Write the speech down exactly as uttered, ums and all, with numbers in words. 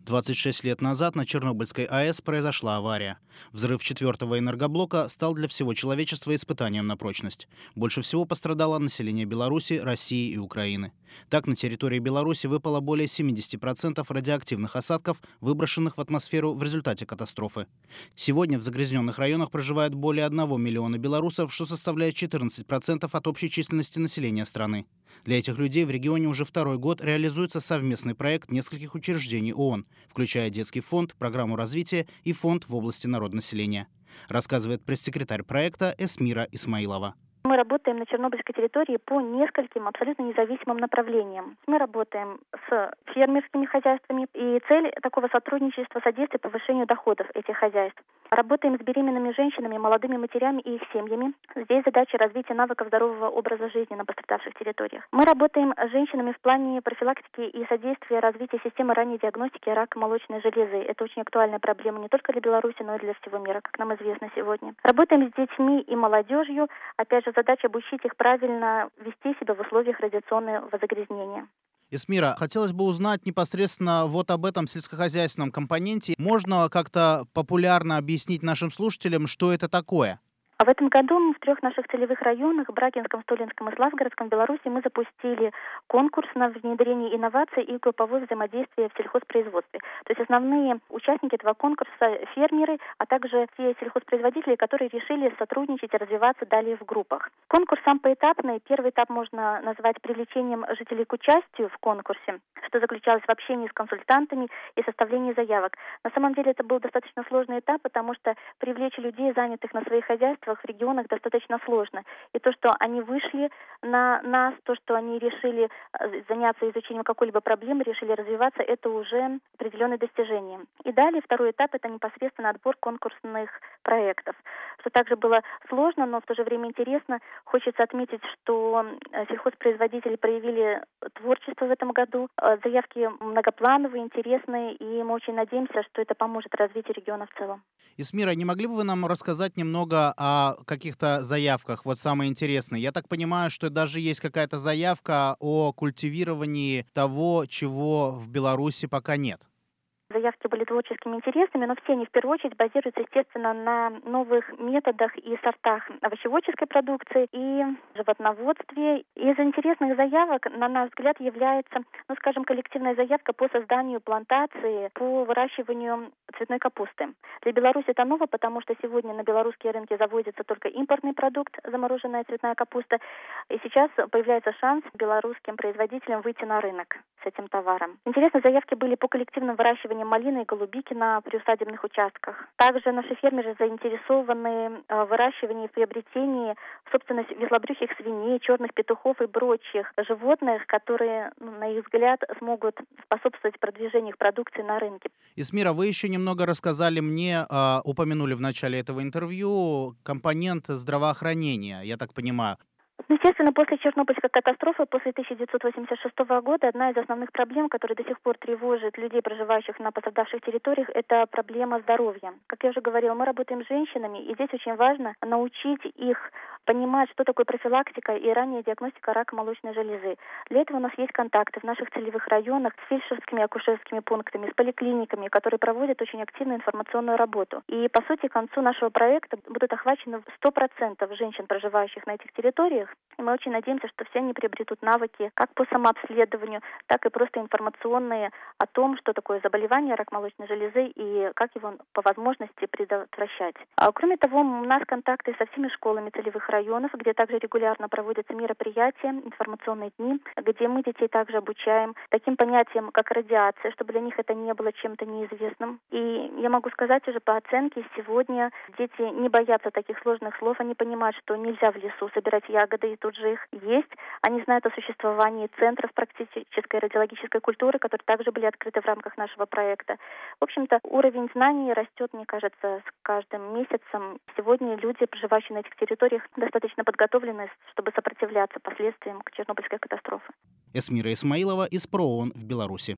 двадцать шесть лет назад на Чернобыльской АЭС произошла авария. Взрыв четвертого энергоблока стал для всего человечества испытанием на прочность. Больше всего пострадало население Беларуси, России и Украины. Так, на территории Беларуси выпало более семидесяти процентов радиоактивных осадков, выброшенных в атмосферу в результате катастрофы. Сегодня в загрязненных районах проживает более одного миллиона белорусов, что составляет четырнадцать процентов от общей численности населения страны. Для этих людей в регионе уже второй год реализуется совместный проект нескольких учреждений ООН, включая детский фонд, программу развития и фонд в области народонаселения, рассказывает пресс-секретарь проекта Эсмира Исмаилова. Мы работаем на Чернобыльской территории по нескольким абсолютно независимым направлениям. Мы работаем с фермерскими хозяйствами, и цель такого сотрудничества — содействие повышению доходов этих хозяйств. Работаем с беременными женщинами, молодыми матерями и их семьями. Здесь задача развития навыков здорового образа жизни на пострадавших территориях. Мы работаем с женщинами в плане профилактики и содействия развития системы ранней диагностики рака молочной железы. Это очень актуальная проблема не только для Беларуси, но и для всего мира, как нам известно сегодня. Работаем с детьми и молодежью. Опять же, задача обучить их правильно вести себя в условиях радиационного загрязнения. Эсмира, хотелось бы узнать непосредственно вот об этом сельскохозяйственном компоненте. Можно как-то популярно объяснить нашим слушателям, что это такое? А в этом году в трех наших целевых районах — Брагинском, Столинском и Славгородском — Беларуси мы запустили конкурс на внедрение инноваций и групповое взаимодействие в сельхозпроизводстве. То есть основные участники этого конкурса — фермеры, а также те сельхозпроизводители, которые решили сотрудничать и развиваться далее в группах. Конкурс сам поэтапный. Первый этап можно назвать привлечением жителей к участию в конкурсе, что заключалось в общении с консультантами и составлении заявок. На самом деле это был достаточно сложный этап, потому что привлечь людей, занятых на своих хозяйствах, в регионах, достаточно сложно. И то, что они вышли на нас, то, что они решили заняться изучением какой-либо проблемы, решили развиваться, это уже определенное достижение. И далее второй этап — это непосредственно отбор конкурсных проектов, что также было сложно, но в то же время интересно. Хочется отметить, что сельхозпроизводители проявили творчество в этом году. Заявки многоплановые, интересные, и мы очень надеемся, что это поможет развитию региона в целом. Эсмира, не могли бы вы нам рассказать немного о каких-то заявках? Вот самое интересное. Я так понимаю, что даже есть какая-то заявка о культивировании того, чего в Беларуси пока нет. Заявки были творческими, интересными, но все они в первую очередь базируются, естественно, на новых методах и сортах овощеводческой продукции и животноводстве. Из интересных заявок, на наш взгляд, является, ну, скажем, коллективная заявка по созданию плантации по выращиванию цветной капусты. Для Беларуси это ново, потому что сегодня на белорусские рынки завозится только импортный продукт, замороженная цветная капуста. И сейчас появляется шанс белорусским производителям выйти на рынок с этим товаром. Интересные заявки были по коллективным выращиваниям малины и голубики на приусадебных участках. Также наши фермеры заинтересованы в выращивании и приобретении, собственно, веслобрюхих свиней, черных петухов и прочих животных, которые, на их взгляд, смогут способствовать продвижению их продукции на рынке. Эсмира, вы еще немного рассказали мне, э, упомянули в начале этого интервью, компонент здравоохранения, я так понимаю. Естественно, после Чернобыльской катастрофы, после тысяча девятьсот восемьдесят шестого года, одна из основных проблем, которая до сих пор тревожит людей, проживающих на пострадавших территориях, это проблема здоровья. Как я уже говорила, мы работаем с женщинами, и здесь очень важно научить их понимать, что такое профилактика и ранняя диагностика рака молочной железы. Для этого у нас есть контакты в наших целевых районах с фельдшерскими акушерскими пунктами, с поликлиниками, которые проводят очень активную информационную работу. И, по сути, к концу нашего проекта будут охвачены сто процентов женщин, проживающих на этих территориях. И мы очень надеемся, что все они приобретут навыки как по самообследованию, так и просто информационные о том, что такое заболевание рак молочной железы и как его по возможности предотвращать. А кроме того, у нас контакты со всеми школами целевых районов, где также регулярно проводятся мероприятия, информационные дни, где мы детей также обучаем таким понятиям, как радиация, чтобы для них это не было чем-то неизвестным. И я могу сказать уже по оценке, сегодня дети не боятся таких сложных слов, они понимают, что нельзя в лесу собирать ягоды и тут же их есть. Они знают о существовании центров практической радиологической культуры, которые также были открыты в рамках нашего проекта. В общем-то, уровень знаний растет, мне кажется, с каждым месяцем. Сегодня люди, проживающие на этих территориях, достаточно подготовлены, чтобы сопротивляться последствиям Чернобыльской катастрофы. Эсмира Исмаилова из ПРООН в Беларуси.